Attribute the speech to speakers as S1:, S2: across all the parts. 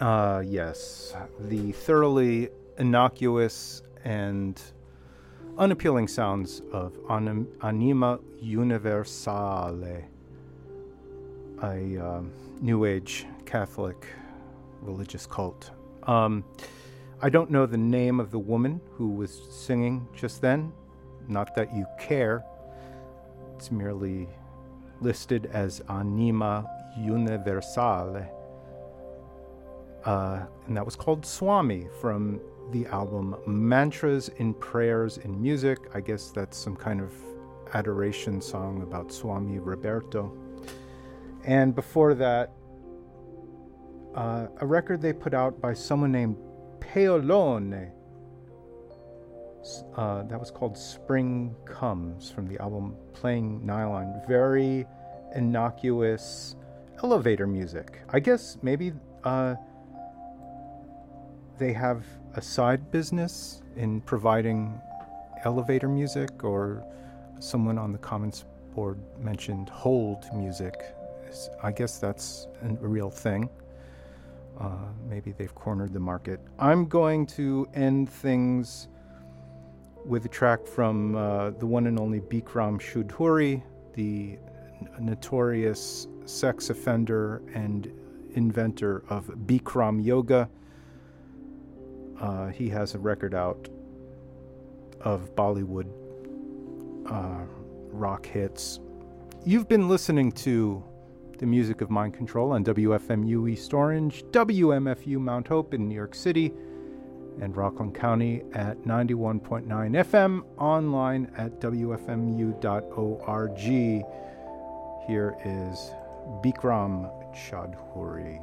S1: Yes, the thoroughly innocuous and unappealing sounds of Anima Universale, a New Age Catholic religious cult. I don't know the name of the woman who was singing just then. Not that you care. It's merely listed as Anima Universale. And that was called Swami from the album Mantras in Prayers in Music. I guess that's some kind of adoration song about Swami Roberto. And before that, a record they put out by someone named Paolone. That was called Spring Comes from the album Playing Nylon. Very innocuous elevator music. I guess maybe they have a side business in providing elevator music, or someone on the comments board mentioned hold music. I guess that's a real thing. Maybe they've cornered the market. I'm going to end things with a track from the one and only Bikram Choudhury, the notorious sex offender and inventor of Bikram Yoga. He has a record out of Bollywood rock hits. You've been listening to the music of Mind Control on WFMU East Orange, WMFU Mount Hope in New York City, and Rockland County at 91.9 FM, online at WFMU.org. Here is Bikram Choudhury.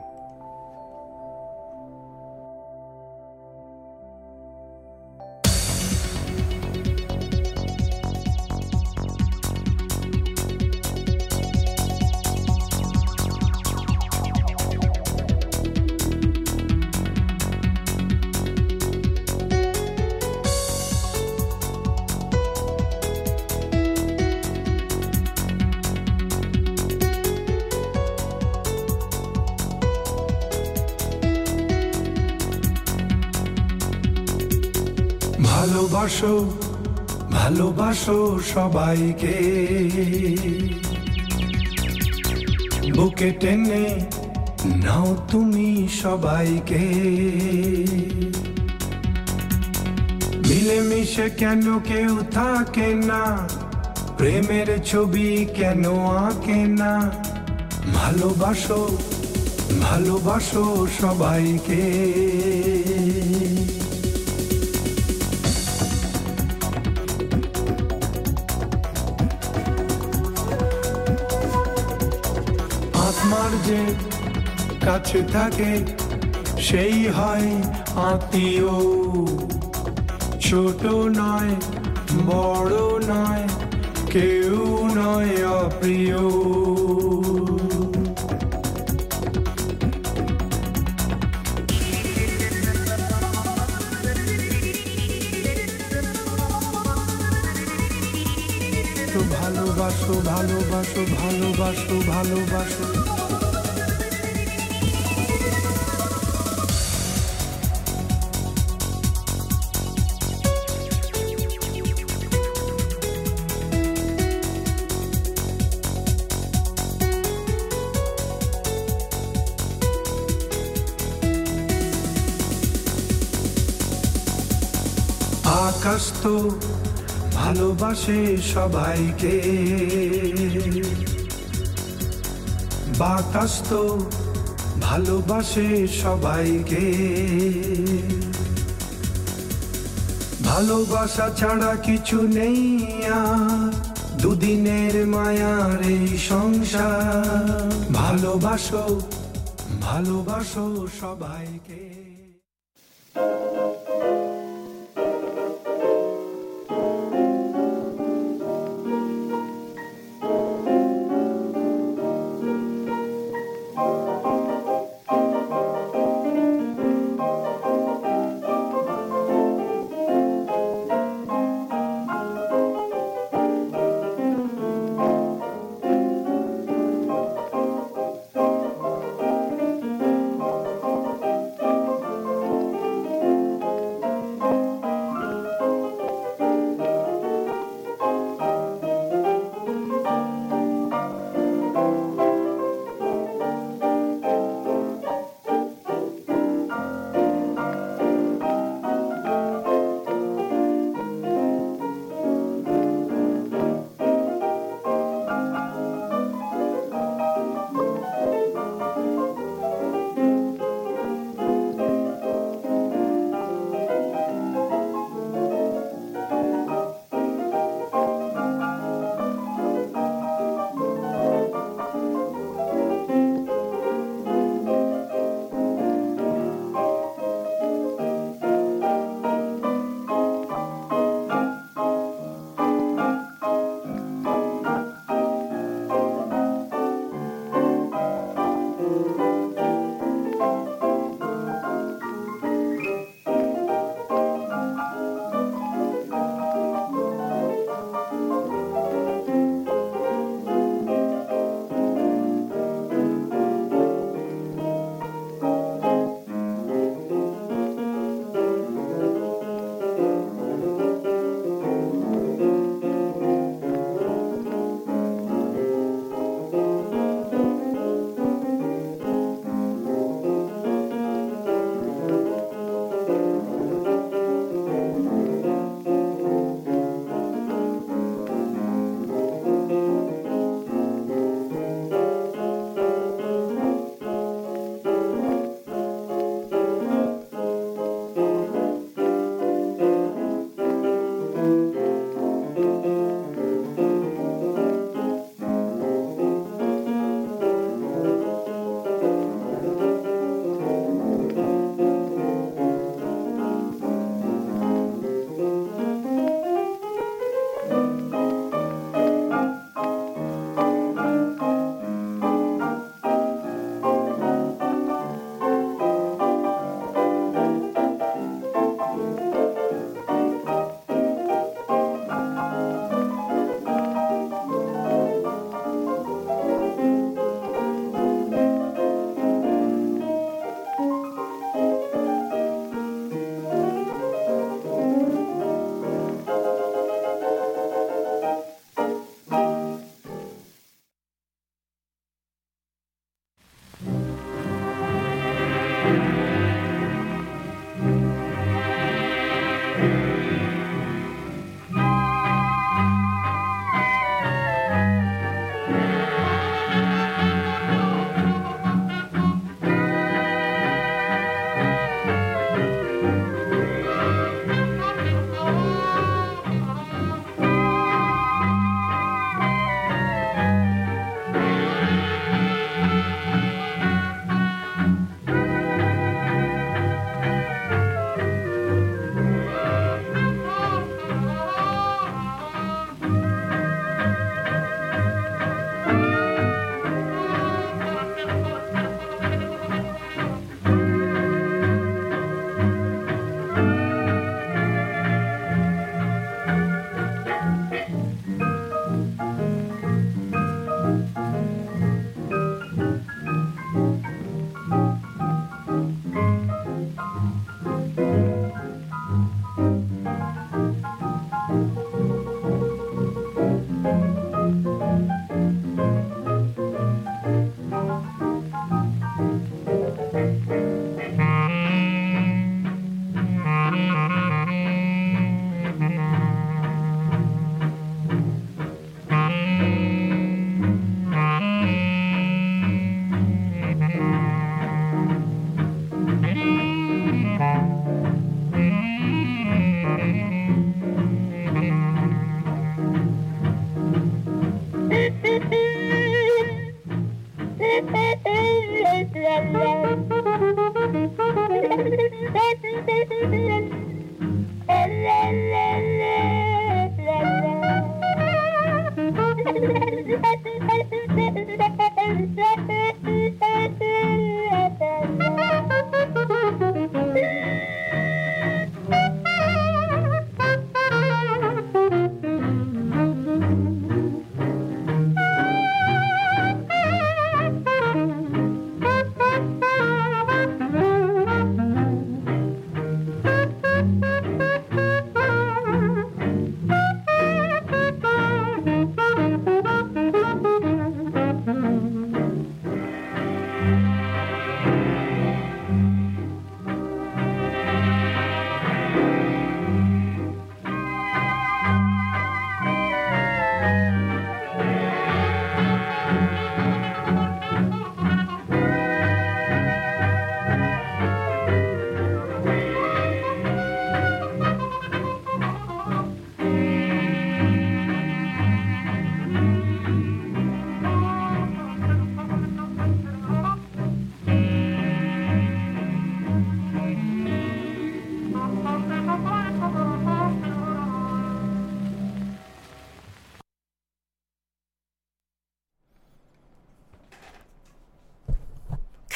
S2: ভালোবাসো ভালোবাসো সবাইকে বুকে টেনে নাও তুমি সবাইকে মিলেমিশে কেন কেউ থাকে না প্রেমের ছবি কেন আঁকে না ভালোবাসো ভালোবাসো সবাইকে আত্মার যে কাছে থাকে সেই হয় আত্মীয় ছোট নয় বড় নয় কেউ নয় অপ্রিয় ভালোবাসো ভালোবাসো ভালোবাসো ভালোবাসো আকাশ তো ভালোবাসে সবাইকে বাতাস তো ভালোবাসে সবাইকে ভালোবাসা ছাড়া কিছু নেই আর দুদিনের মায়ার এই সংসার ভালোবাসো ভালোবাসো সবাইকে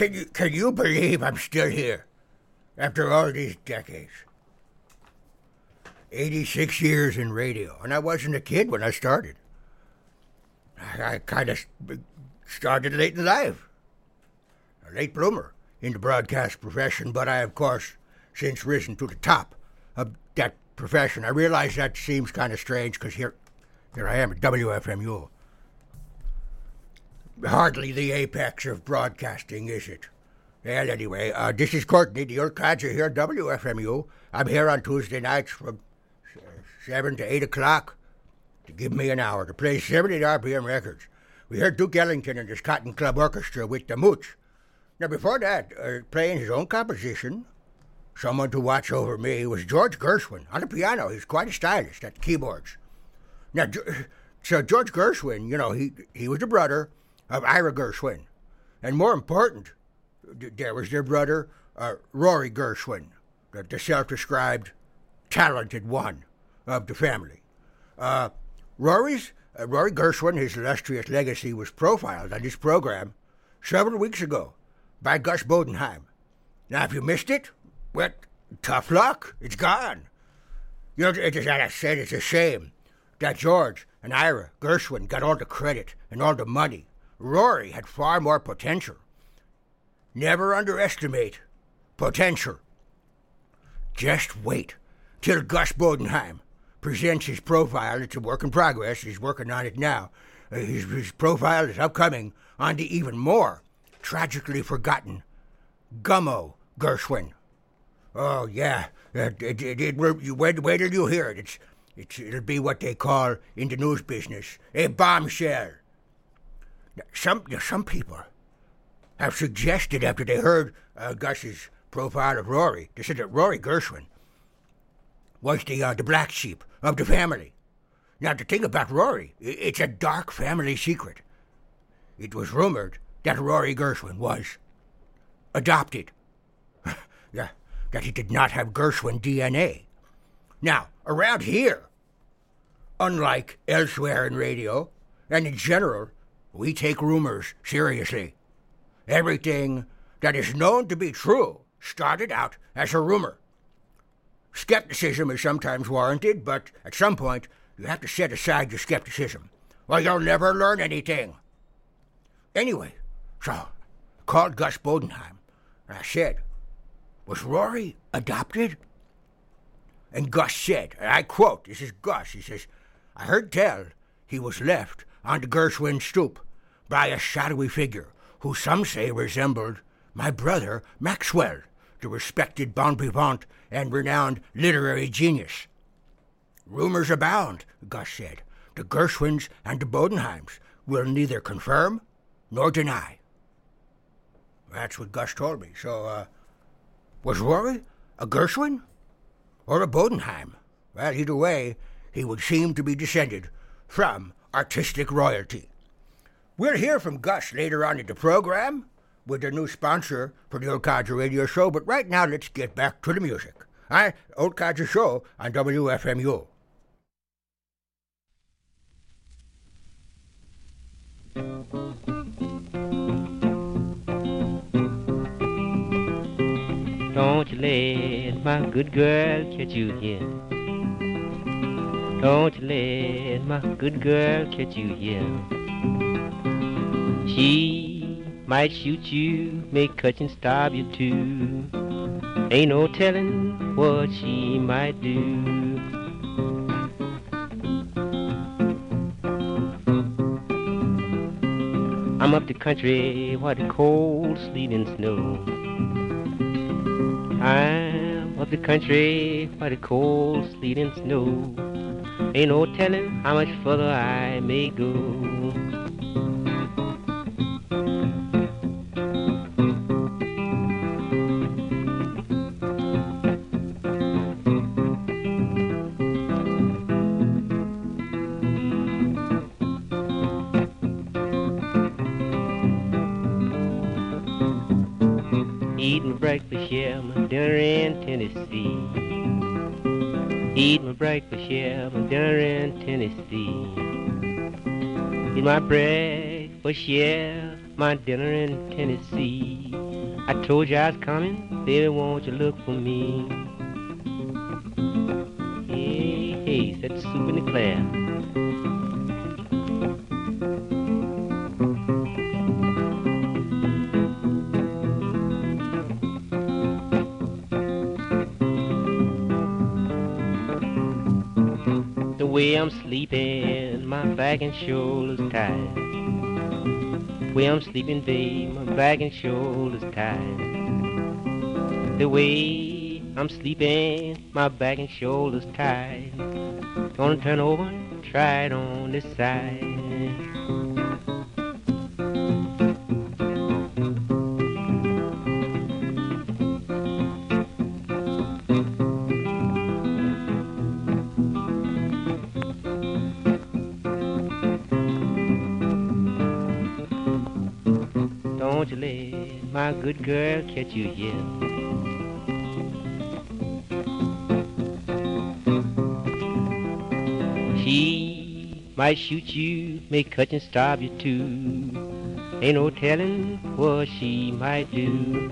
S3: Can you believe I'm still here after all these decades? 86 years in radio, and I wasn't a kid when I started. I kind of started late in life, a late bloomer in the broadcast profession, but I, of course, since risen to the top of that profession. I realize that seems kind of strange because here I am at WFMU. Hardly the apex of broadcasting, is it? Well, anyway, this is Courtney, the old codger here at WFMU. I'm here on Tuesday nights from 7 to 8 o'clock to give me an hour to play 70 RPM records. We heard Duke Ellington and his Cotton Club Orchestra with the Mooch. Now, before that, playing his own composition, someone to watch over me, was George Gershwin on the piano. He's quite a stylist at the keyboards. Now, so George Gershwin, you know, he was the brother of Ira Gershwin. And more important, there was their brother, Rory Gershwin, the self-described talented one of the family. Rory Gershwin, his illustrious legacy, was profiled on this program several weeks ago by Gus Bodenheim. Now, if you missed it, well, tough luck. It's gone. You know, as I said, it's a shame that George and Ira Gershwin got all the credit and all the money. Rory had far more potential. Never underestimate potential. Just wait till Gus Bodenheim presents his profile. It's a work in progress. He's working on it now. His profile is upcoming on the even more tragically forgotten Gummo Gershwin. Oh, yeah. Wait till you hear it. It'll be what they call in the news business a bombshell. Some people have suggested after they heard Gus's profile of Rory, they said that Rory Gershwin was the black sheep of the family. Now, the thing about Rory, it's a dark family secret. It was rumored that Rory Gershwin was adopted. Yeah, that he did not have Gershwin DNA. Now, around here, unlike elsewhere in radio, and in general, we take rumors seriously. Everything that is known to be true started out as a rumor. Skepticism is sometimes warranted, but at some point, you have to set aside your skepticism, or you'll never learn anything. Anyway, so I called Gus Bodenheim, and I said, was Rory adopted? And Gus said, and I quote, this is Gus, he says, I heard tell he was left on the Gershwin stoop by a shadowy figure who some say resembled my brother Maxwell, the respected bon vivant and renowned literary genius. Rumors abound, Gus said. The Gershwins and the Bodenheims will neither confirm nor deny. That's what Gus told me. So, was Rory a Gershwin or a Bodenheim? Well, either way, he would seem to be descended from artistic royalty. We'll hear from Gus later on in the program with their new sponsor for the Old Codger Radio Show, but right now let's get back to the music. Old Codger Show on WFMU.
S4: Don't you let my good girl catch you here. Don't you let my good girl catch you here. She might shoot you, may cut and stab you too. Ain't no telling what she might do. I'm up the country where the cold sleet and snow. I'm up the country where the cold sleet and snow. Ain't no telling how much further I may go. Eating breakfast, yeah, my dinner in Tennessee. Eat my breakfast, yeah, my dinner in Tennessee. Eat my breakfast, yeah, my dinner in Tennessee. I told you I was coming, baby, won't you look for me? Hey, hey, said Soup in the Claire. The way I'm sleeping, my back and shoulders tired. The way I'm sleeping, babe, my back and shoulders tired. The way I'm sleeping, my back and shoulders tired. Gonna turn over and try it on this side. Don't you let my good girl catch you here. She might shoot you, may cut and stab you too. Ain't no telling what she might do.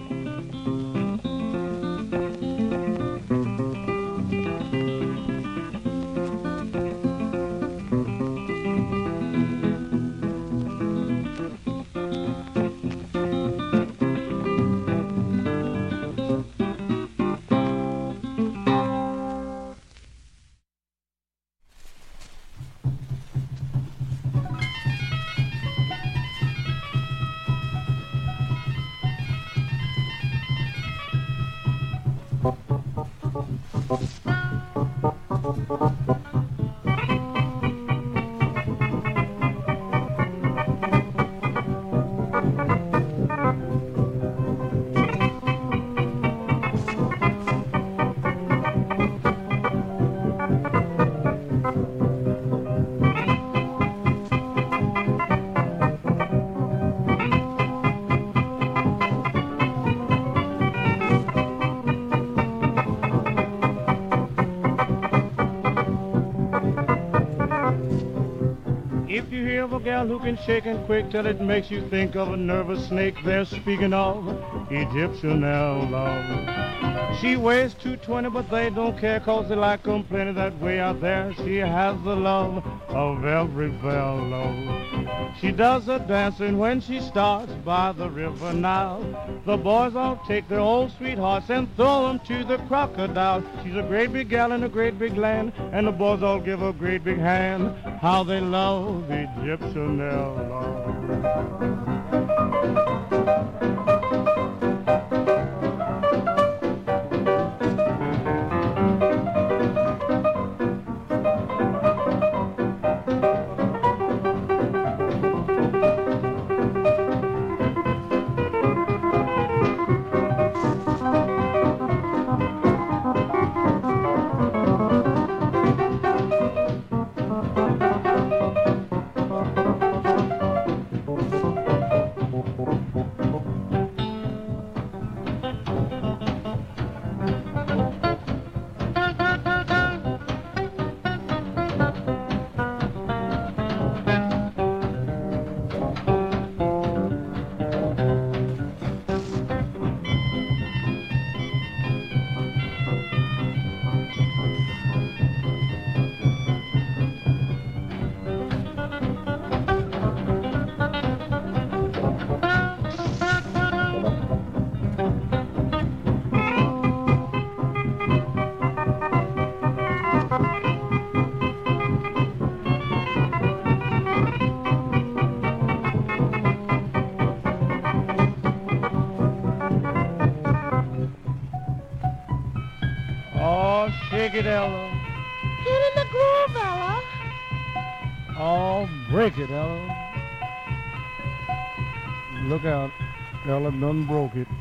S5: If you hear of a gal who can shake and quick till it makes you think of a nervous snake, they're speaking of Egyptian love. She weighs 220, but they don't care 'cause they like 'em plenty that way out there. She has the love of every fellow. She does her dancing when she starts by the river Nile. The boys all take their old sweethearts and throw 'em to the crocodile. She's a great big gal in a great big land, and the boys all give her a great big hand. How they love Egyptian love. Shake it, Ella.
S6: Get in the groove, Ella.
S5: Oh, break it, Ella. Look out. Ella done broke it.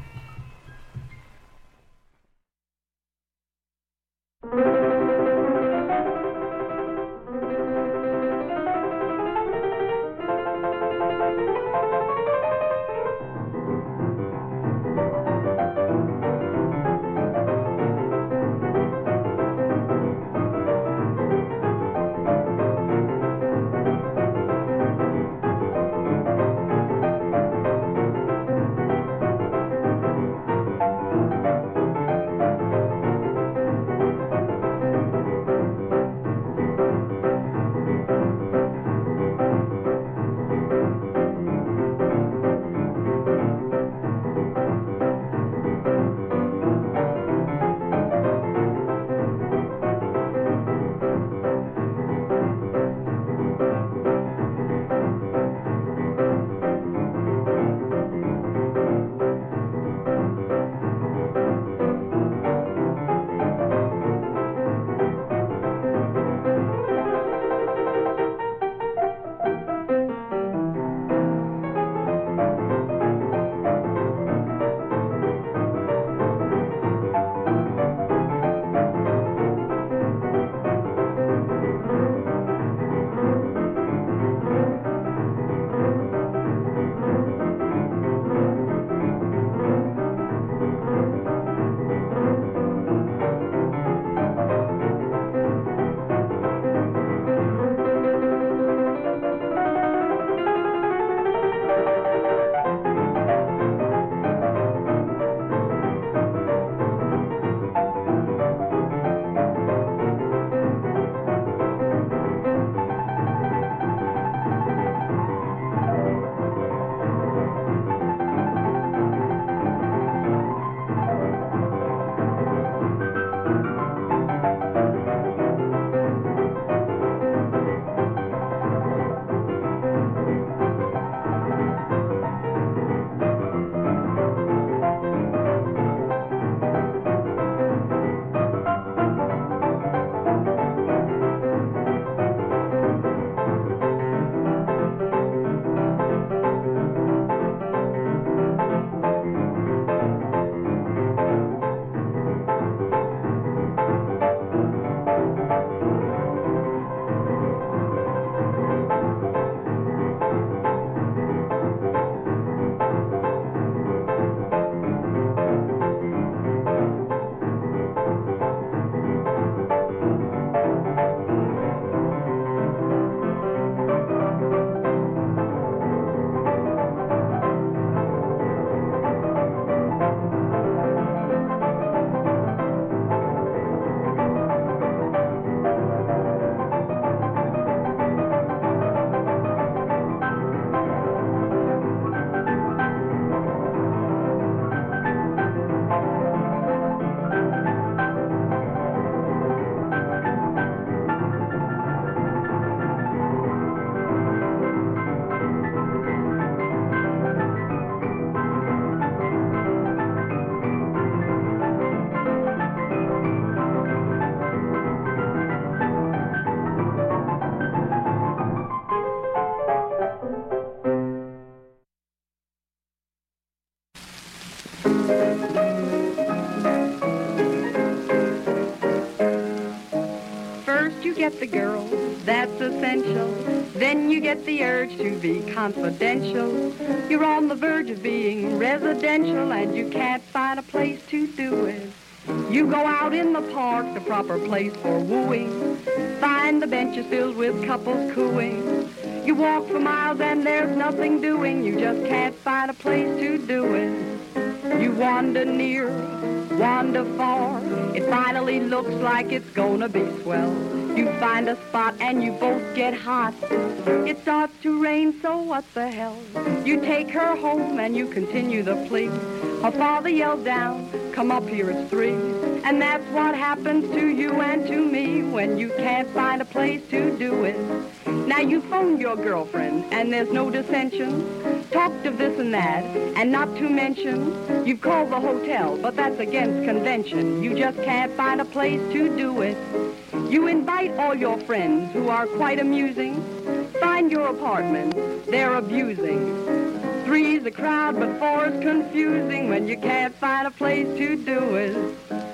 S7: First you get the girl, that's essential. Then you get the urge to be confidential. You're on the verge of being residential and you can't find a place to do it. You go out in the park, the proper place for wooing. Find the benches filled with couples cooing. You walk for miles and there's nothing doing. You just can't find a place to do it. You wander near, wander far. It finally looks like it's gonna be swell. You find a spot and you both get hot. It starts to rain, so what the hell? You take her home and you continue the plea. Her father yelled down, come up here, it's 3. And that's what happens to you and to me when you can't find a place to do it. Now you phoned your girlfriend and there's no dissension. Talked of this and that, and not to mention, you've called the hotel, but that's against convention. You just can't find a place to do it. You invite all your friends who are quite amusing. Find your apartment, they're abusing. 3's a crowd, but 4's confusing when you can't find a place to do it.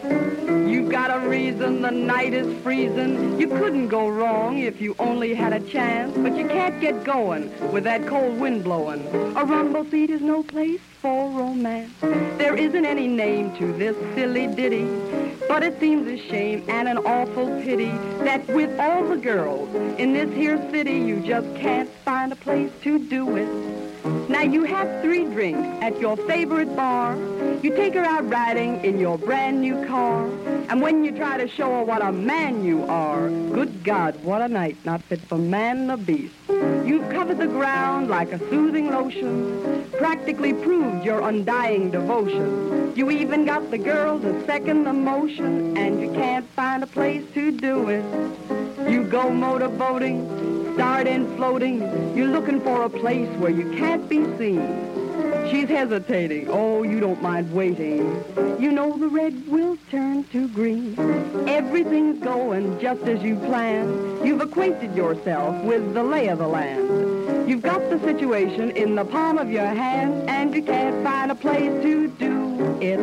S7: You've got a reason, the night is freezing. You couldn't go wrong if you only had a chance, but you can't get going with that cold wind blowing. A rumble seat is no place for romance. There isn't any name to this silly ditty, but it seems a shame and an awful pity that with all the girls in this here city, you just can't find a place to do it. Now you have 3 drinks at your favorite bar. You take her out riding in your brand new car. And when you try to show her what a man you are, good God, what a night, not fit for man or beast. You've covered the ground like a soothing lotion, practically proved your undying devotion. You even got the girl to second the motion, and you can't find a place to do it. You go motorboating, start in floating. You're looking for a place where you can't be seen. She's hesitating. Oh, you don't mind waiting. You know the red will turn to green. Everything's going just as you planned. You've acquainted yourself with the lay of the land. You've got the situation in the palm of your hand, and you can't find a place to do it.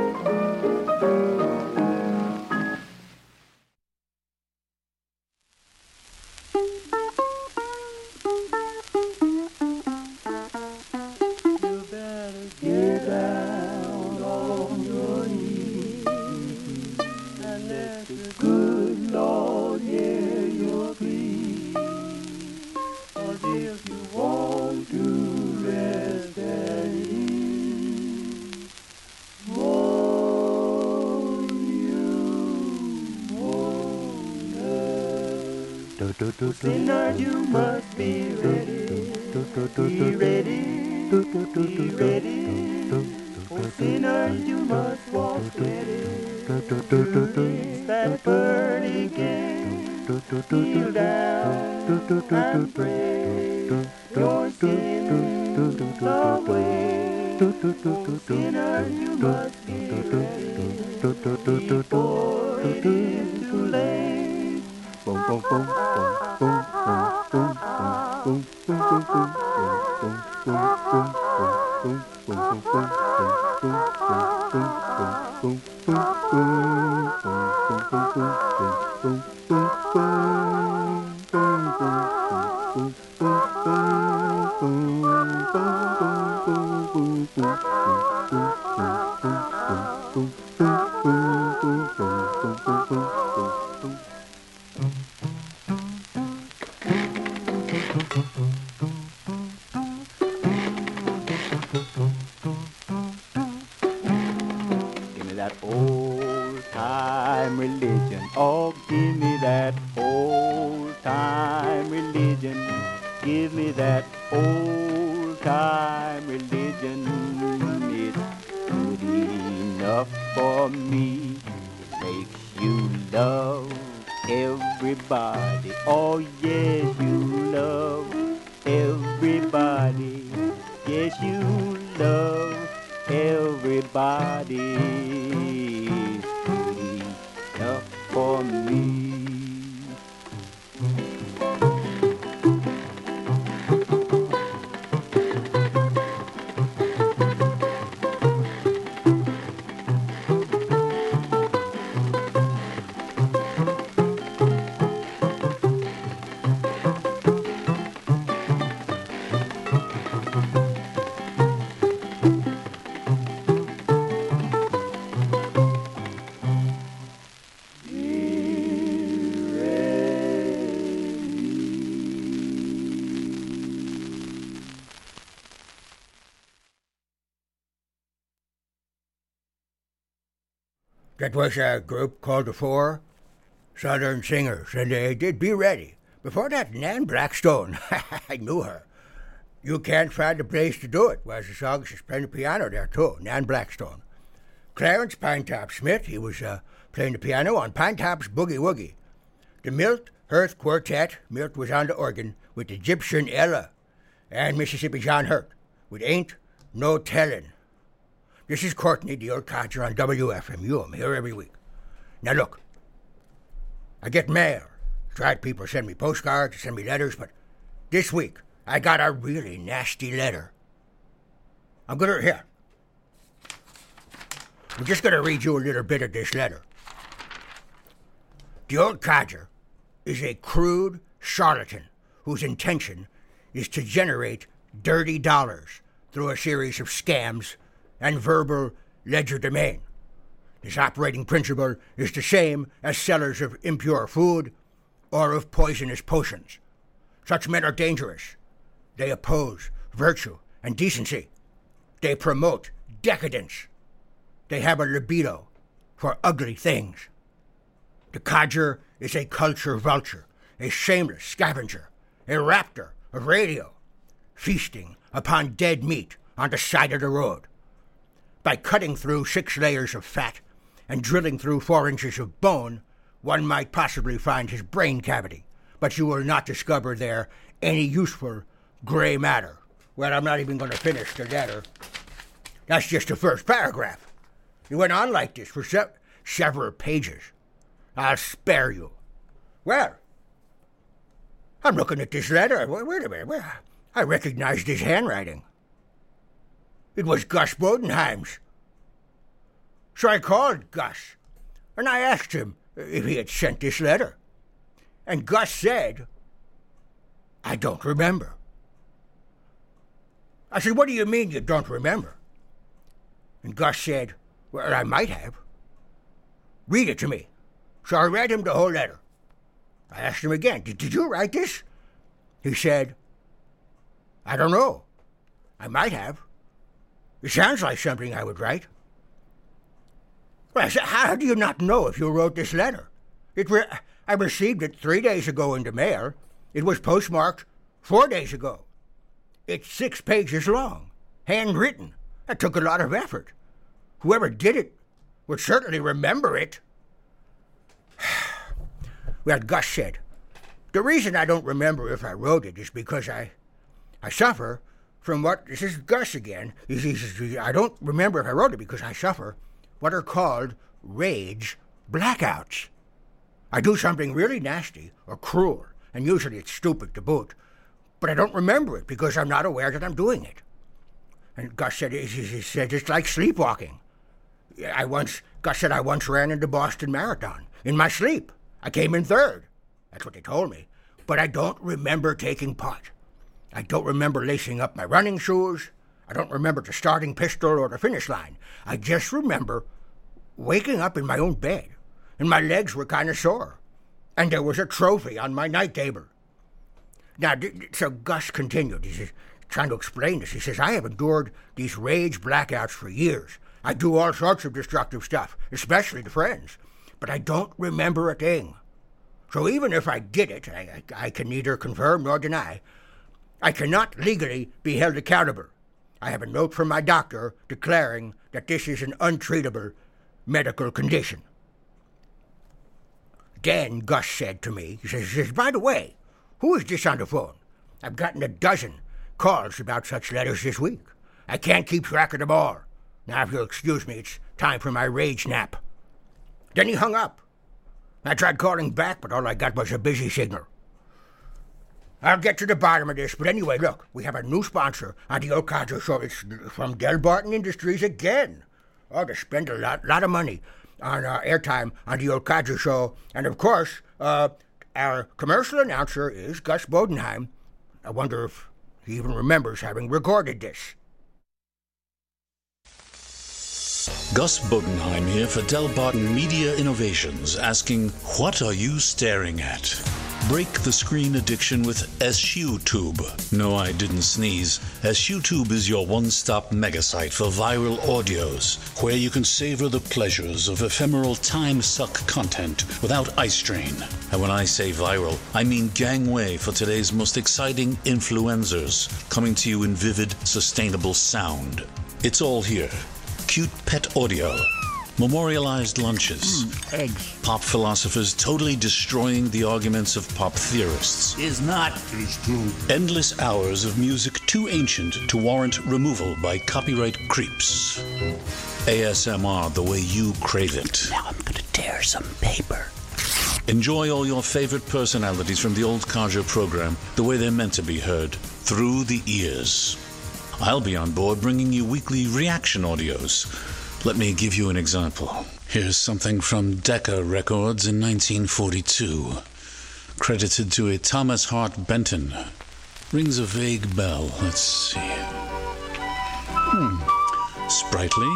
S8: Sinner, you must be ready. Be ready. Be ready. Oh, sinner, you must walk steady. It's that burning game. Kneel down and pray your sins away. Oh, sinner, you must be ready before it is too late. Boom, boom, boom, boom, boom, boom, boom, Give me that old-time religion. Oh, give me that old-time religion. Give me that old-time religion. It's good enough for me. It makes you love everybody. Oh, yes, you love everybody. Yes, you love everybody. It's good enough for me.
S3: That was a group called the Four Southern Singers, and they did Be Ready. Before that, Nan Blackstone. I knew her. You Can't Find a Place to Do It was the song. She's playing the piano there, too, Nan Blackstone. Clarence Pinetop Smith, he was playing the piano on Pinetop's Boogie Woogie. The Milt Hearth Quartet, Milt was on the organ with Egyptian Ella, and Mississippi John Hurt with Ain't No Tellin'. This is Courtney, the old codger on WFMU. I'm here every week. Now look, I get mail. Tried people send me postcards, send me letters, but this week I got a really nasty letter. I'm just gonna read you a little bit of this letter. The old codger is a crude charlatan whose intention is to generate dirty dollars through a series of scams and verbal legerdemain. His operating principle is the same as sellers of impure food or of poisonous potions. Such men are dangerous. They oppose virtue and decency. They promote decadence. They have a libido for ugly things. The codger is a culture vulture, a shameless scavenger, a raptor of radio, feasting upon dead meat on the side of the road. By cutting through 6 layers of fat and drilling through 4 inches of bone, one might possibly find his brain cavity, but you will not discover there any useful gray matter. Well, I'm not even going to finish the letter. That's just the first paragraph. It went on like this for several pages. I'll spare you. Well, I'm looking at this letter. Wait a minute. I recognized his handwriting. It was Gus Bodenheim's. So I called Gus, and I asked him if he had sent this letter. And Gus said, I don't remember. I said, what do you mean you don't remember? And Gus said, well, I might have. Read it to me. So I read him the whole letter. I asked him again, did you write this? He said, I don't know. I might have. It sounds like something I would write. Well, I said, how do you not know if you wrote this letter? I received it 3 days ago in the mail. It was postmarked 4 days ago. It's 6 pages long, handwritten. That took a lot of effort. Whoever did it would certainly remember it. Well, Gus said, the reason I don't remember if I wrote it is because I suffer from what, this is Gus again, I don't remember if I wrote it because I suffer what are called rage blackouts. I do something really nasty or cruel, and usually it's stupid to boot, but I don't remember it because I'm not aware that I'm doing it. And Gus said, it's like sleepwalking. Gus said I once ran in the Boston Marathon in my sleep. I came in 3rd. That's what they told me. But I don't remember taking part. I don't remember lacing up my running shoes. I don't remember the starting pistol or the finish line. I just remember waking up in my own bed, and my legs were kind of sore, and there was a trophy on my night table. Now, so Gus continued. He's trying to explain this. He says, I have endured these rage blackouts for years. I do all sorts of destructive stuff, especially to friends, but I don't remember a thing. So even if I did it, I can neither confirm nor deny. I cannot legally be held accountable. I have a note from my doctor declaring that this is an untreatable medical condition. Then Gus said to me, he says, by the way, who is this on the phone? I've gotten a dozen calls about such letters this week. I can't keep track of them all. Now, if you'll excuse me, it's time for my rage nap. Then he hung up. I tried calling back, but all I got was a busy signal. I'll get to the bottom of this, but anyway, look, we have a new sponsor on the Old Codger Show. It's from Del Barton Industries again. Oh, they spend a lot of money on airtime on the Old Codger Show. And, of course, our commercial announcer is Gus Bodenheim. I wonder if he even remembers having recorded this.
S9: Gus Bodenheim here for Del Barton Media Innovations, asking, what are you staring at? Break the screen addiction with SUTube. No, I didn't sneeze. SUTube is your one-stop megasite for viral audios, where you can savor the pleasures of ephemeral time-suck content without eye strain. And when I say viral, I mean gangway for today's most exciting influencers, coming to you in vivid, sustainable sound. It's all here. Cute pet audio. Memorialized lunches.
S3: Eggs.
S9: Pop philosophers totally destroying the arguments of pop theorists.
S3: Is not.
S10: Is true.
S9: Endless hours of music too ancient to warrant removal by copyright creeps. ASMR the way you crave it.
S3: Now I'm gonna tear some paper.
S9: Enjoy all your favorite personalities from the old Kaja program the way they're meant to be heard, through the ears. I'll be on board bringing you weekly reaction audios. Let me give you an example. Here's something from Decca Records in 1942, credited to a Thomas Hart Benton. Rings a vague bell. Let's see. Sprightly.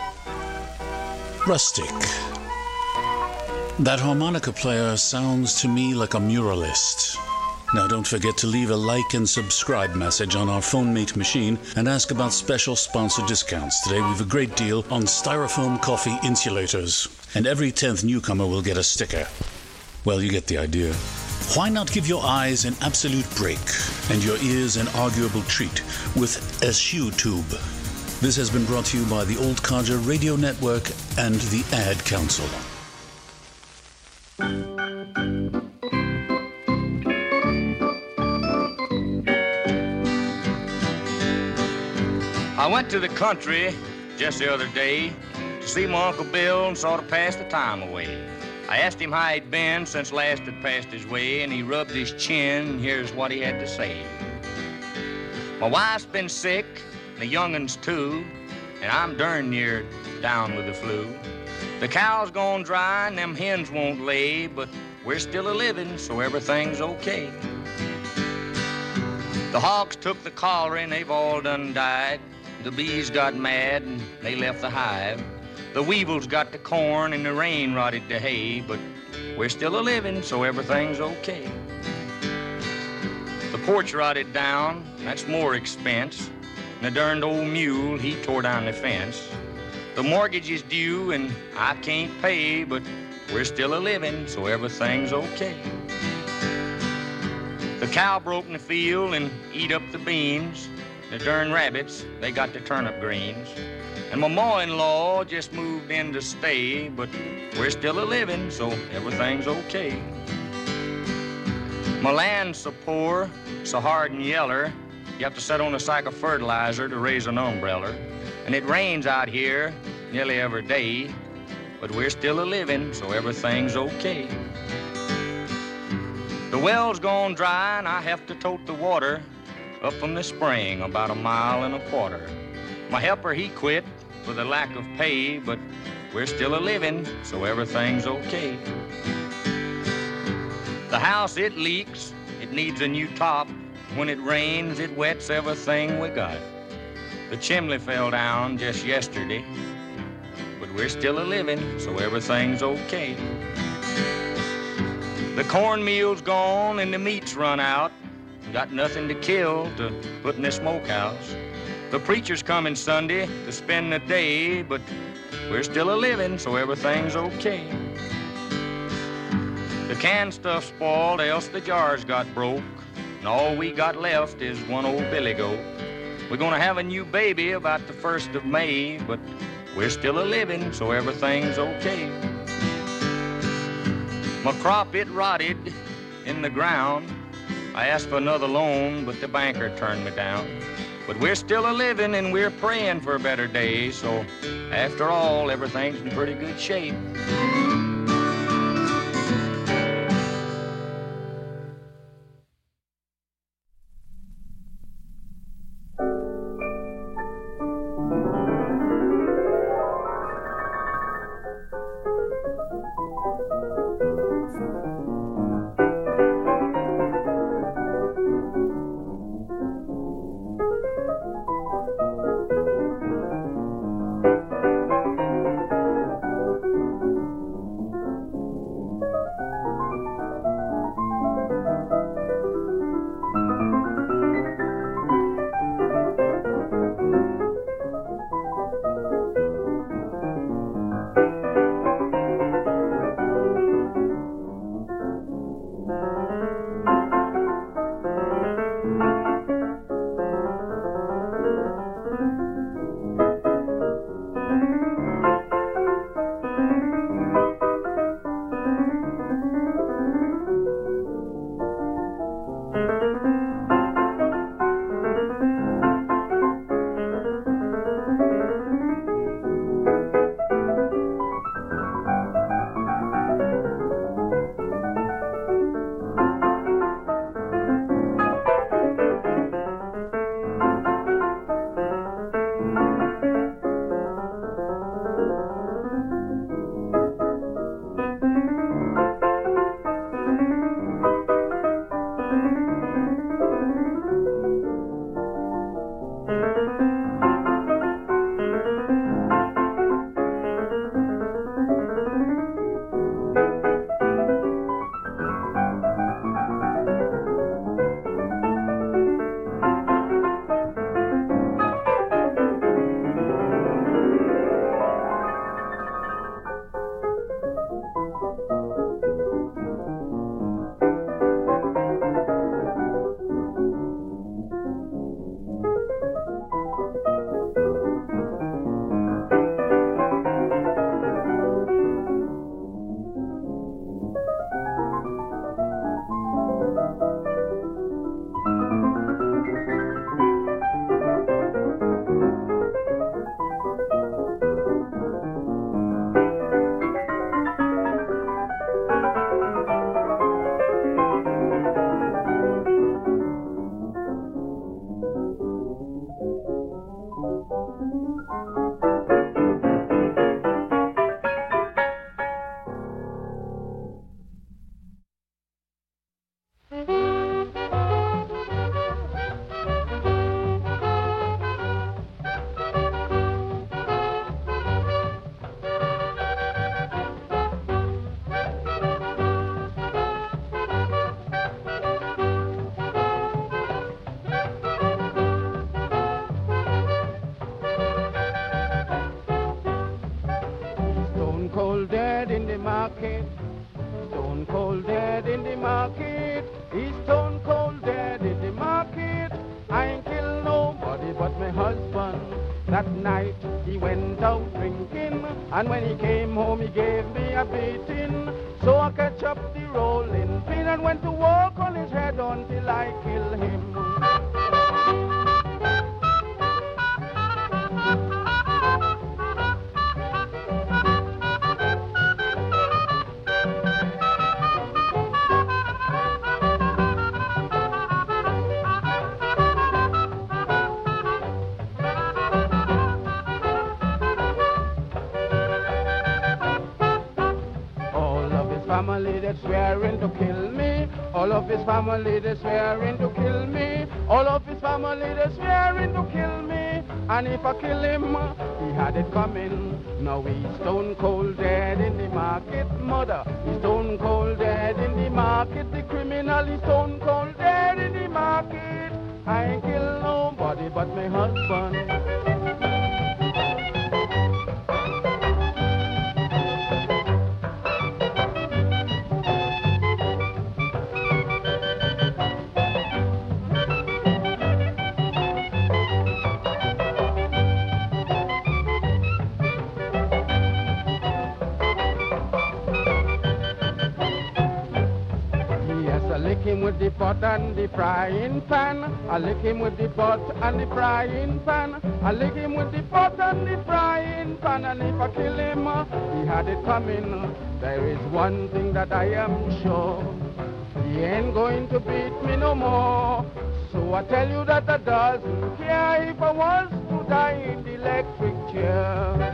S9: Rustic. That harmonica player sounds to me like a muralist. Now don't forget to leave a like and subscribe message on our PhoneMate machine and ask about special sponsor discounts. Today we have a great deal on styrofoam coffee insulators. And every 10th newcomer will get a sticker. Well, you get the idea. Why not give your eyes an absolute break and your ears an arguable treat with SUTube? This has been brought to you by the Old Codger Radio Network and the Ad Council.
S11: I went to the country just the other day to see my Uncle Bill and sort of pass the time away. I asked him how he'd been since last had passed his way, and he rubbed his chin, and here's what he had to say. My wife's been sick, and the young'uns too, and I'm darn near down with the flu. The cow's gone dry and them hens won't lay, but we're still a-living, so everything's okay. The hogs took the cholera and they've all done died. The bees got mad and they left the hive. The weevils got the corn and the rain rotted the hay, but we're still a-living, so everything's okay. The porch rotted down, that's more expense. And the darned old mule, he tore down the fence. The mortgage is due and I can't pay, but we're still a-living, so everything's okay. The cow broke in the field and eat up the beans. The darn rabbits, they got the turnip greens. And my ma-in-law just moved in to stay, but we're still a-living, so everything's okay. My land's so poor, so hard and yeller, you have to set on a sack of fertilizer to raise an umbrella. And it rains out here nearly every day, but we're still a-living, so everything's okay. The well's gone dry and I have to tote the water up from the spring about 1.25 miles. My helper, he quit for the lack of pay, but we're still a-living, so everything's okay. The house, it leaks, it needs a new top. When it rains, it wets everything we got. The chimney fell down just yesterday, but we're still a-living, so everything's okay. The cornmeal's gone and the meat's run out. Got nothing to kill to put in the smokehouse. The preacher's coming Sunday to spend the day, but we're still a-living, so everything's okay. The canned stuff's spoiled, else the jars got broke, and all we got left is one old billy goat. We're gonna have a new baby about the 1st of May, but we're still a-living, so everything's okay. My crop, it rotted in the ground. I asked for another loan, but the banker turned me down. But we're still a-living and we're praying for a better day, so after all, everything's in pretty good shape.
S10: market. Stone cold dead in the market. He's stone cold dead in the market. I ain't killed nobody but my husband. That night he went out drinking, and when he came home he gave me a beating. So I catch up the rolling pin and went to work on his head until I kill him. Family that's swearing to kill me. All of his family that's swearing to kill me. All of his family that's swearing to kill me. And if I kill him, he had it coming. Now he's stone cold dead in the market, mother. He's stone cold dead in the market. The criminal is stone cold dead in the market. I ain't killed nobody but my husband. I lick him with the pot and the frying pan. I lick him with the pot and the frying pan. I lick him with the pot and the frying pan. And if I kill him, he had it coming. There is one thing that I am sure. He ain't going to beat me no more. So I tell you that I doesn't care if I was to die in the electric chair.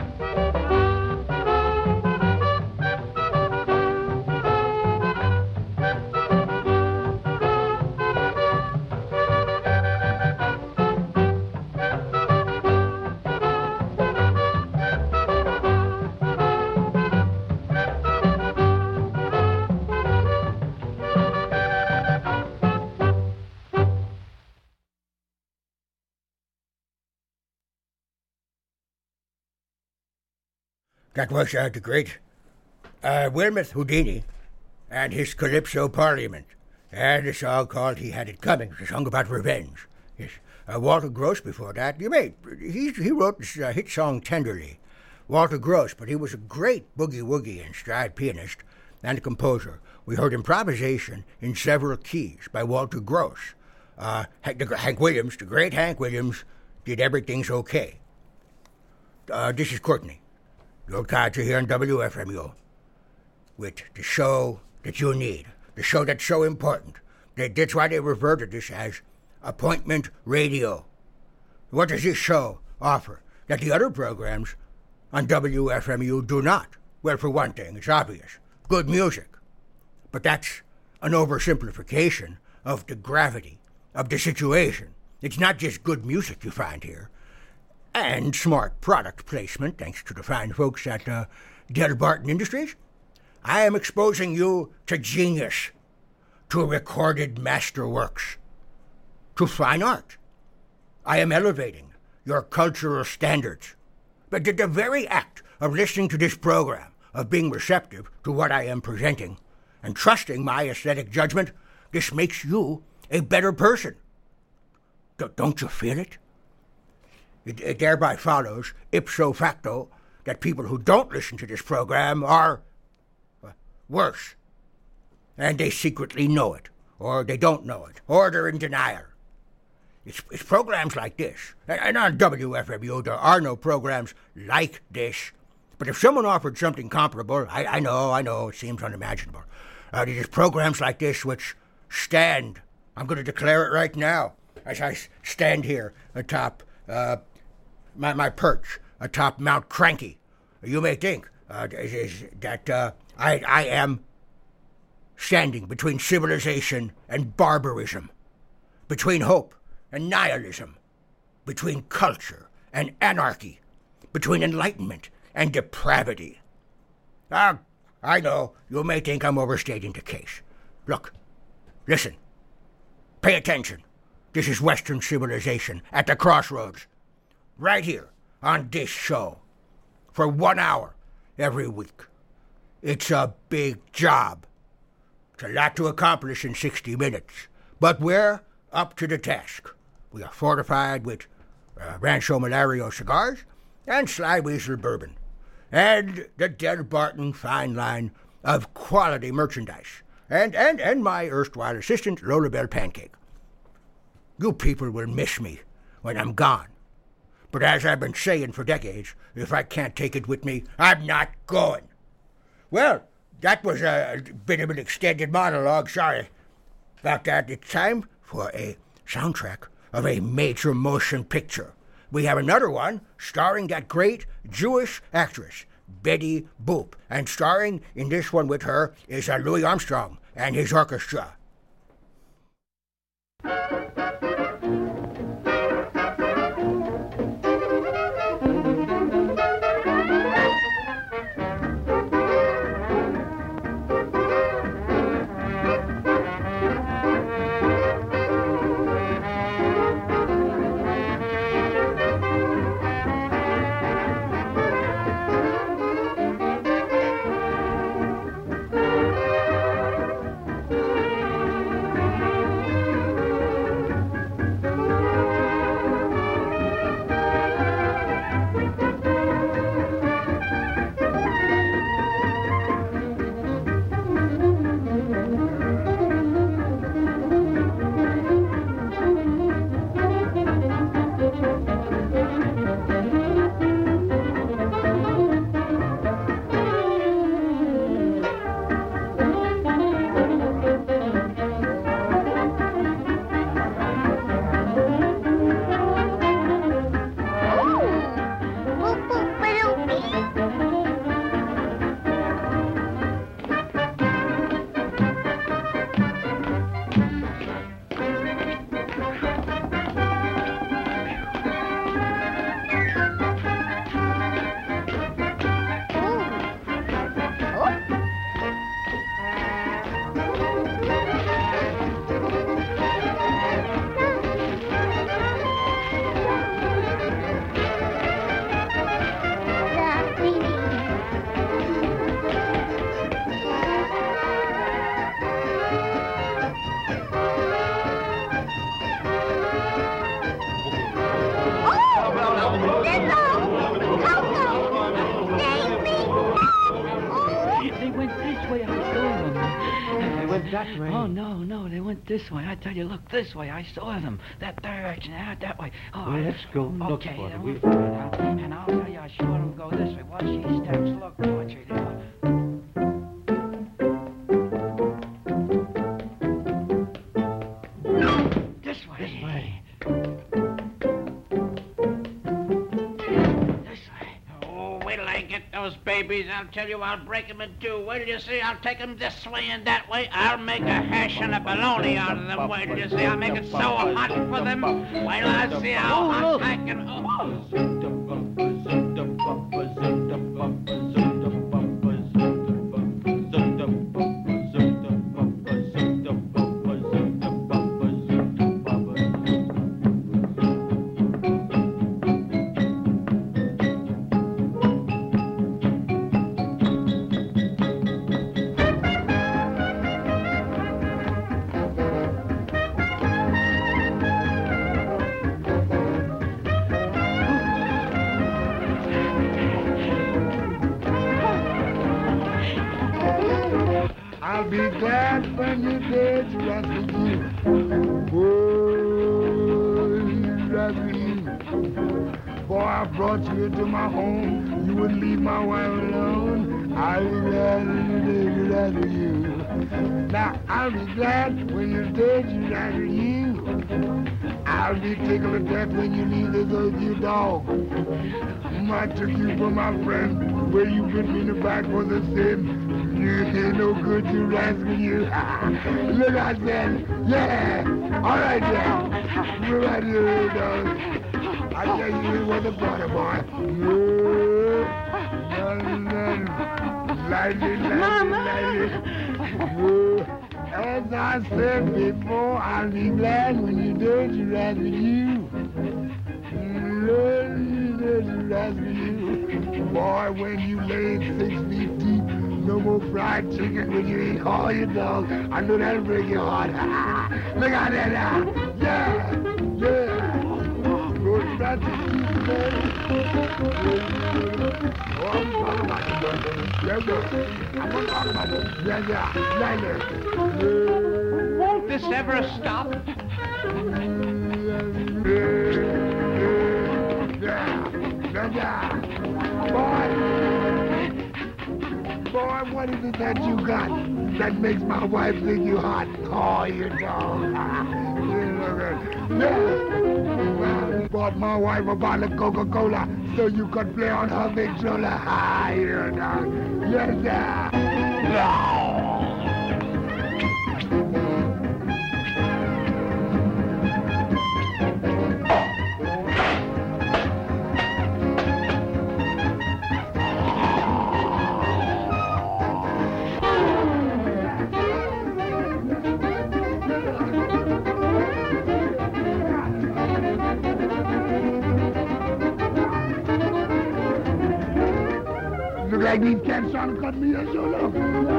S3: That was the great Wilmoth Houdini and his Calypso Parliament. And a song called He Had It Coming, a song about revenge. Yes. Walter Gross before that. He wrote this hit song Tenderly. Walter Gross, but he was a great boogie-woogie and stride pianist and composer. We heard improvisation in several keys by Walter Gross. Hank Williams, the great Hank Williams, did Everything's Okay. This is Courtney. The old codger here on WFMU with the show that you need, the show that's so important. That's why they refer to this as appointment radio. What does this show offer that the other programs on WFMU do not? Well, for one thing, it's obvious. Good music. But that's an oversimplification of the gravity of the situation. It's not just good music you find here. And smart product placement, thanks to the fine folks at Del Barton Industries. I am exposing you to genius, to recorded masterworks, to fine art. I am elevating your cultural standards. But the very act of listening to this program, of being receptive to what I am presenting, and trusting my aesthetic judgment, this makes you a better person. Don't you feel it? It thereby follows, ipso facto, that people who don't listen to this program are worse. And they secretly know it, or they don't know it, or they're in denial. It's programs like this, and on WFMU there are no programs like this, but if someone offered something comparable, I know, it seems unimaginable. There's programs like this which stand, I'm going to declare it right now, as I stand here atop my perch atop Mount Cranky. You may think that I am standing between civilization and barbarism, between hope and nihilism, between culture and anarchy, between enlightenment and depravity. I know you may think I'm overstating the case. Look, listen, pay attention. This is Western civilization at the crossroads, right here on this show, for 1 hour every week. It's a big job. It's a lot to accomplish in 60 minutes, but we're up to the task. We are fortified with Rancho Malario cigars and Sly Weasel bourbon, and the Del Barton fine line of quality merchandise, and my erstwhile assistant, Lola Bell Pancake. You people will miss me when I'm gone. But as I've been saying for decades, if I can't take it with me, I'm not going. Well, that was a bit of an extended monologue, sorry about that. It's time for a soundtrack of a major motion picture. We have another one starring that great Jewish actress, Betty Boop. And starring in this one with her is Louis Armstrong and his orchestra.
S12: that way.
S13: Oh, no, they went this way. I tell you, look, this way. I saw them. That direction, out that way. Oh,
S12: Well, let's go look
S13: okay,
S12: for
S13: then
S12: them.
S13: we'll find out. And I'll tell you, I saw them go this way. Watch these steps. Look, watch it. This way.
S12: This way.
S13: Oh, wait till I get those babies. I'll tell you, I'll break them in two. Wait till you see, I'll take them this way and that way. I'll make a hash and a bologna out of them. Wait till you see, I'll make it so hot for them. Wait till I see how hot I can...
S14: I'll be glad when you're dead to rescue you. Oh, rescue you. Boy, I brought you into my home. You wouldn't leave my wife alone. I'll be glad when you're dead to rescue you. Now, I'll be glad when you're dead to rescue you. I'll be tickled to death when you leave this old you dog. I took you for my friend. Where you put me in the back was a sin. You ain't no good to rescue you. Look, I said, yeah. All right, yeah. We're right here, dog. I tell you, it was a brother, boy. Lightly. As I said before, I'll be glad when you do to rescue you. Boy, when you laid 6 feet deep, no more fried chicken when you eat all your dog. I know that'll break your heart. Look at that now. Yeah. Go back to you, man. Oh, I'm talking about you, brother. Yes, sir. I'm gonna talk about you. Yeah.
S13: Won't this ever stop?
S14: Boy, what is it that you got that makes my wife think you hot? Oh, you dog. Well, bought my wife a bottle of Coca-Cola so you could play on her Victrola. Ah, you dog. Yes, sir. Like these cats trying to cut me a show, look.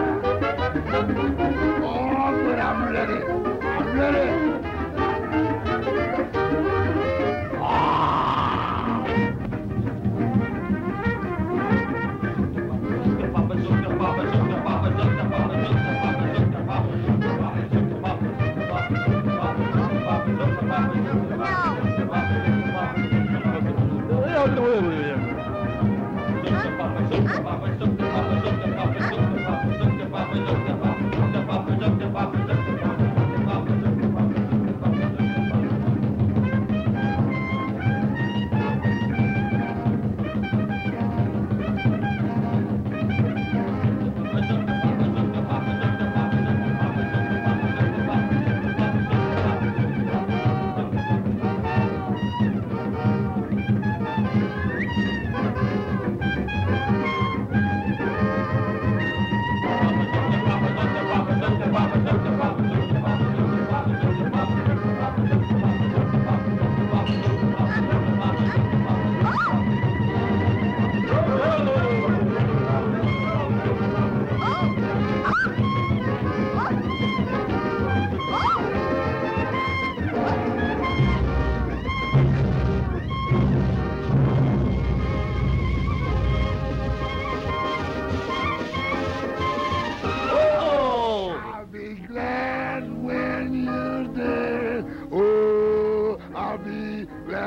S14: Oh, but I'm ready. I'm ready.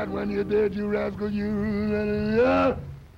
S14: that when you did, you rascal, you.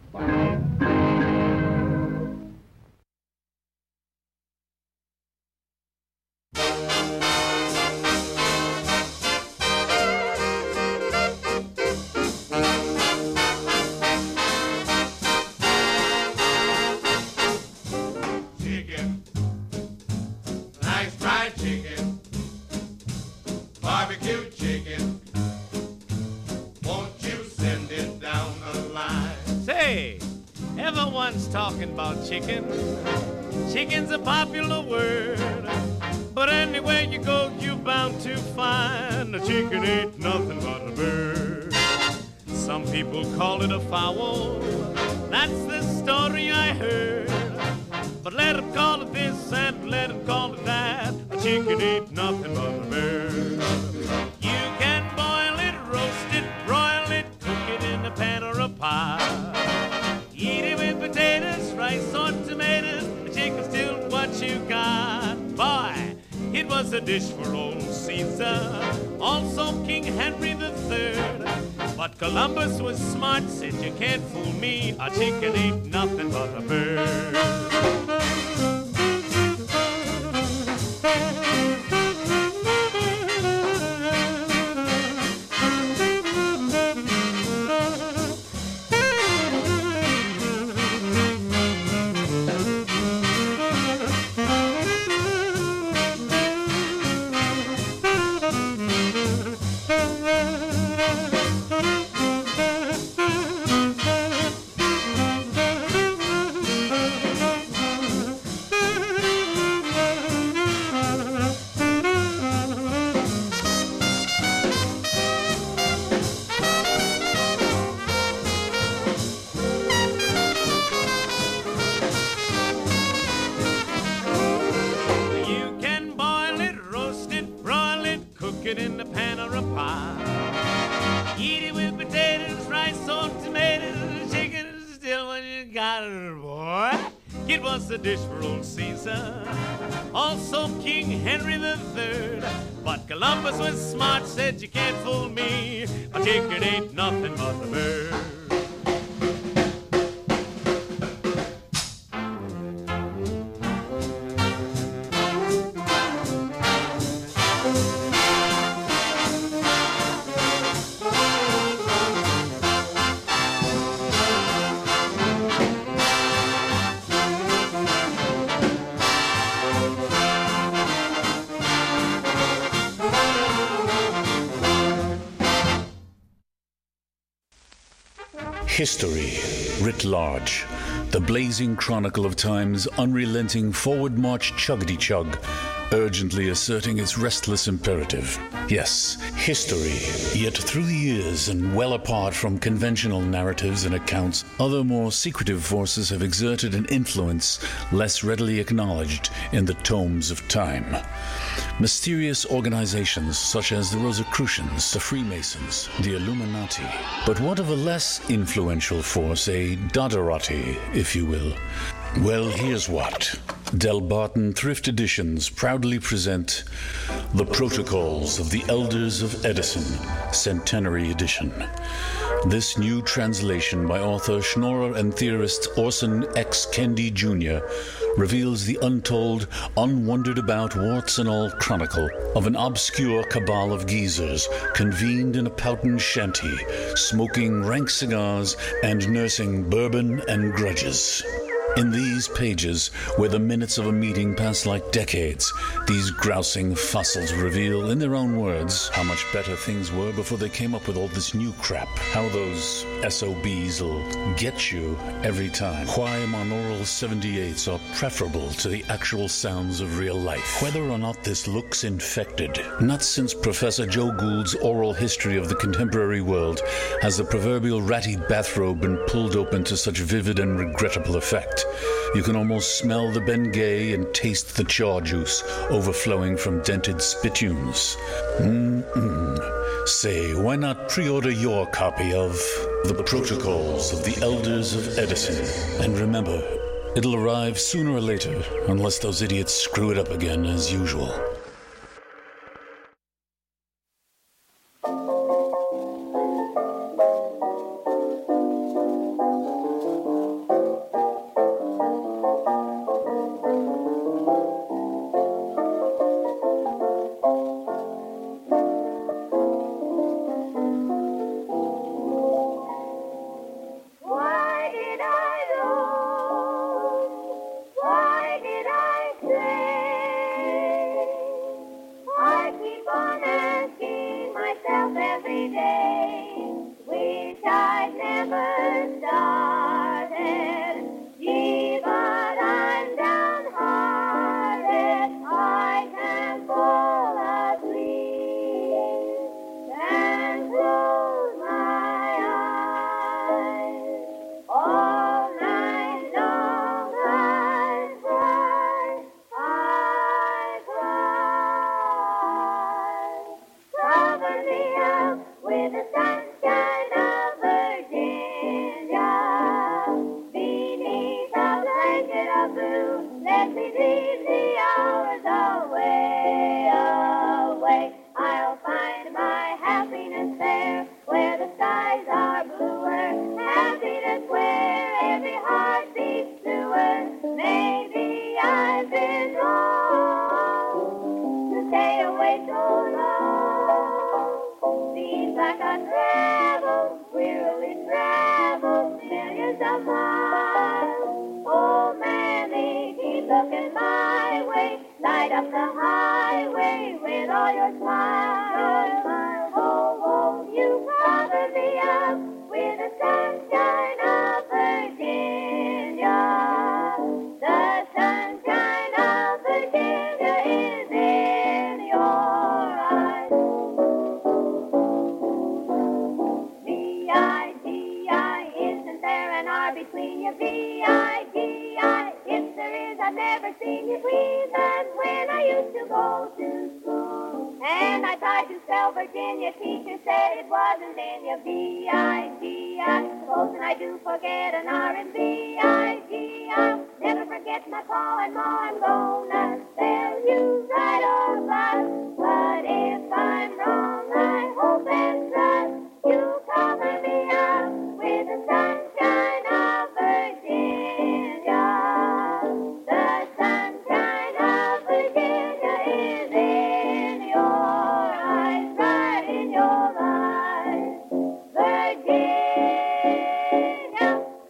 S12: Talking about chicken. Chicken's a popular word, but anywhere you go, you're bound to find a chicken ain't nothing but a bird. Some people call it a fowl. That's the story I heard. But let them call it this and let them call it that. A chicken ain't nothing but a bird. You can boil it, roast it, broil it, cook it in a pan or a pie. Eat it with potatoes, rice or tomatoes. The chicken's still what you got. Boy, it was a dish for old Caesar, also King Henry III. But Columbus was smart, said you can't fool me. A chicken ain't nothing but a bird. A dish for old Caesar, also King Henry III. But Columbus was smart, said you can't fool me. A chicken ain't nothing but a bird.
S9: History, writ large, the blazing chronicle of time's unrelenting forward march chuggity-chug, urgently asserting its restless imperative. Yes, history, yet through the years and well apart from conventional narratives and accounts, other more secretive forces have exerted an influence less readily acknowledged in the tomes of time. Mysterious organizations such as the Rosicrucians, the Freemasons, the Illuminati. But what of a less influential force, a Dodderati, if you will? Well, here's what. Del Barton Thrift Editions proudly present The Protocols of the Elders of Edison, Centenary Edition. This new translation by author, schnorrer, and theorist Orson X. Kendi Jr. reveals the untold, unwondered-about, warts-and-all chronicle of an obscure cabal of geezers convened in a Powhatan shanty, smoking rank cigars and nursing bourbon and grudges. In these pages, where the minutes of a meeting pass like decades, these grousing fossils reveal, in their own words, how much better things were before they came up with all this new crap. How those SOBs will get you every time. Why monaural 78s are preferable to the actual sounds of real life. Whether or not this looks infected. Not since Professor Joe Gould's oral history of the contemporary world has the proverbial ratty bathrobe been pulled open to such vivid and regrettable effect. You can almost smell the Bengay and taste the chaw juice overflowing from dented spittoons. Say, why not pre-order your copy of The Protocols of the Elders of Edison? And remember, it'll arrive sooner or later, unless those idiots screw it up again as usual.
S15: myself every day. Wish I'd never started. Gee, but I'm downhearted. I can't fall asleep and close my eyes. All night long I cry. Cover me up with the sunshine of Virginia. Beneath a blanket of blue, let me leave the hours away, away. I'll find my happiness there, where the skies are bluer. Happiness where every heart beats truer. Maybe I've been wrong to stay away so long. Seems like I travel, wearily travel millions of miles. Oh, mammy, keep looking my way. Light up the highway with all your smiles. Oh, won't you cover me up with the sunshine of Virginia? The sunshine of Virginia is in your eyes. V-I-G-I, isn't there an R between you? V-I-G-I, if there is, I've never seen you breathe. That's when I used to go to school. And I tried to spell Virginia, teacher said it wasn't in you. V-I-G-I, supposing I do forget an R in V-I-G-I. Never forget my pa and ma, I'm gonna spell you right or left. But if I'm wrong, I hope and trust you cover me up with the sunshine of Virginia. The sunshine of Virginia is in your eyes, right in your eyes. Virginia.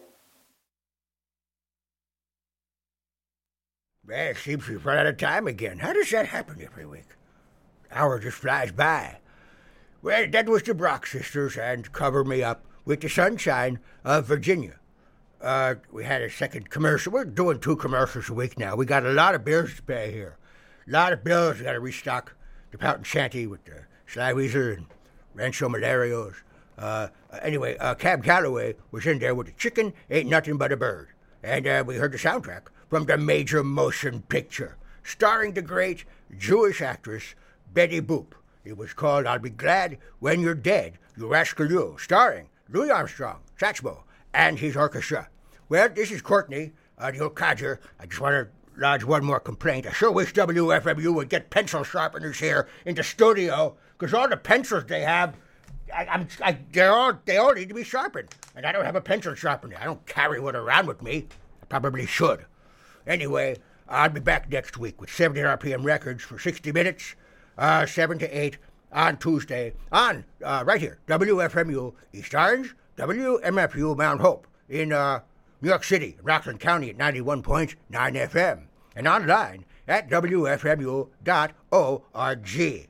S3: Man, it seems we've run out of time again. How does that happen every week? Hour just flies by. Well, that was the Brock Sisters and Cover Me Up with the Sunshine of Virginia. We had a second commercial. We're doing 2 commercials a week now. We got a lot of bills to pay here. A lot of bills. We got to restock the Pout and Shanty with the Sly Weezer and Rancho Malarios. Anyway, Cab Calloway was in there with the Chicken Ain't Nothing But a Bird. And we heard the soundtrack from the Major Motion Picture, starring the great Jewish actress Betty Boop. It was called I'll Be Glad When You're Dead, You Rascal You, starring Louis Armstrong, saxophone, and his orchestra. Well, this is Courtney, the old codger. I just want to lodge one more complaint. I sure wish WFMU would get pencil sharpeners here in the studio, because all the pencils they have, they all need to be sharpened. And I don't have a pencil sharpener. I don't carry one around with me. I probably should. Anyway, I'll be back next week with 70 RPM records for 60 minutes, 7 to 8 on Tuesday, on right here, WFMU East Orange, WMFU Mount Hope in New York City, Rockland County at 91.9 FM, and online at WFMU.org.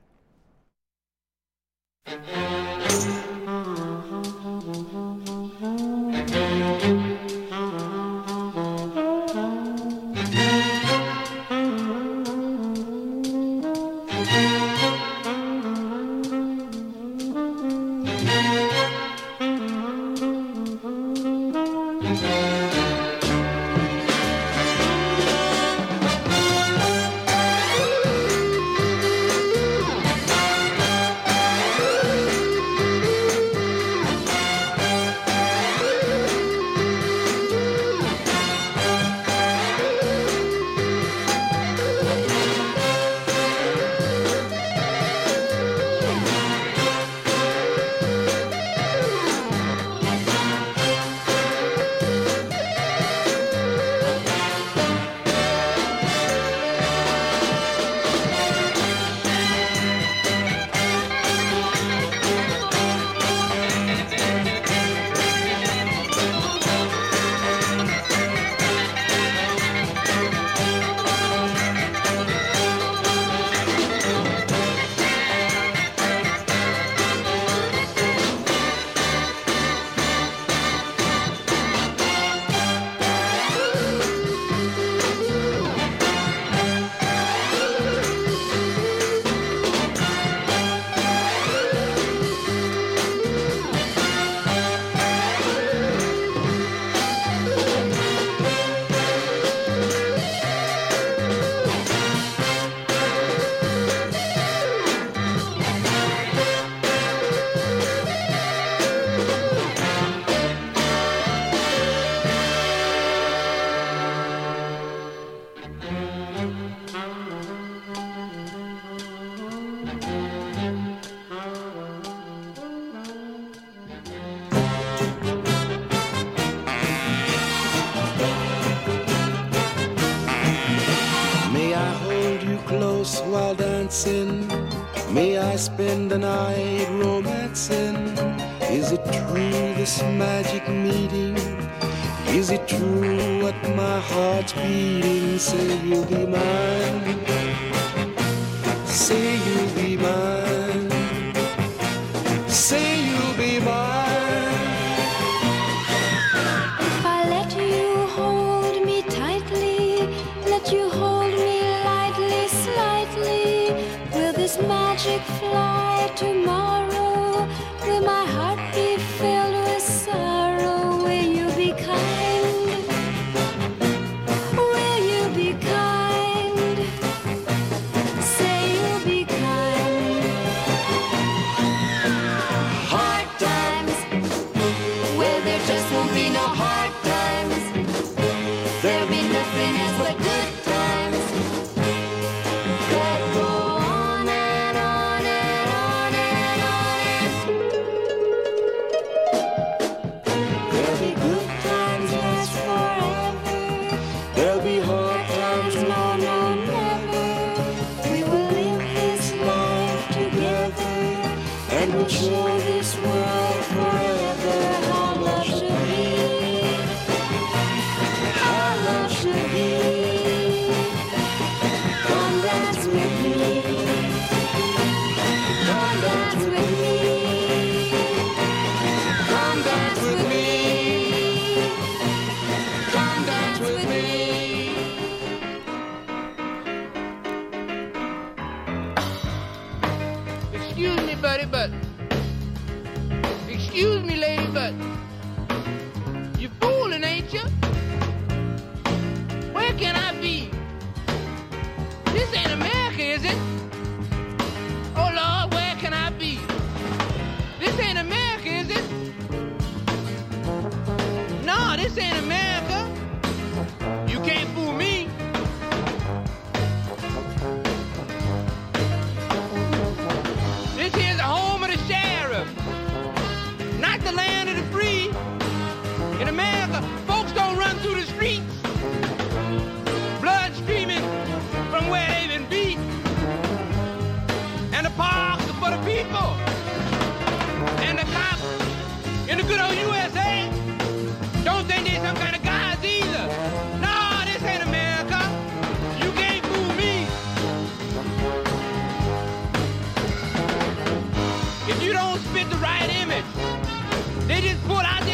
S2: dancing? May I spend the night romancing? Is it true, this magic meeting? Is it true what my heart's beating? Say you'll be mine. Say you'll be mine. Say you'll be mine.
S15: If I let you hold me tightly, let you hold me lightly, slightly, will this magic fly tomorrow? Will my heart be filled with sorrow? Will you be kind? Will you be kind? Say you'll be kind. Hard times, well there just won't be no hard times. There'll be nothing else but good times that go on and on and on and on. There'll be good times last forever. There'll be hard times, no, no, never. We will live this life together and we'll show this world forever how love should be. How love should be. Come dance with me. Come dance with me. Come dance with me. Come dance with me.
S10: Excuse me, buddy, but excuse me, lady, but you fooling, ain't you? Where can I be? This ain't America, is it? Oh Lord, where can I be? This ain't America, is it? No, this ain't America. You can't fool me. This here's the home of the sheriff, not the land of the free. In America, folks don't run through the streets, blood streaming from where they've been beat. And the parks are for the people. And the cops in the good old USA don't think they're some kind of gods either. No, this ain't America. You can't fool me. If you don't spit the right image, they just pull out